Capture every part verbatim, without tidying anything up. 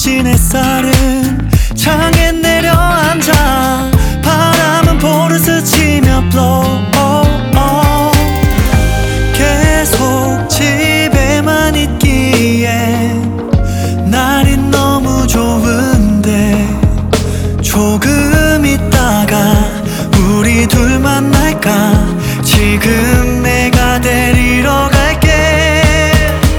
진 햇살은 창에 내려앉아 바람은 볼을 스치며 blow 계속 집에만 있기엔 날이 너무 좋은데 조금 있다가 우리 둘 만날까 지금 내가 데리러 갈게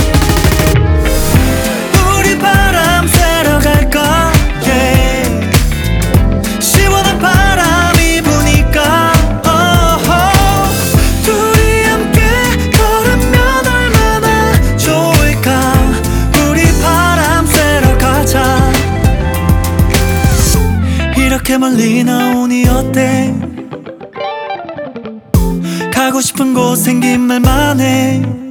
우리 바람 쐬러 갈까 yeah. 시원한 바람이 부니까 oh, oh. 둘이 함께 걸으면 얼마나 좋을까 우리 바람 쐬러 가자 이렇게 멀리 나오니 어때 가고 싶은 곳 생긴 말만 해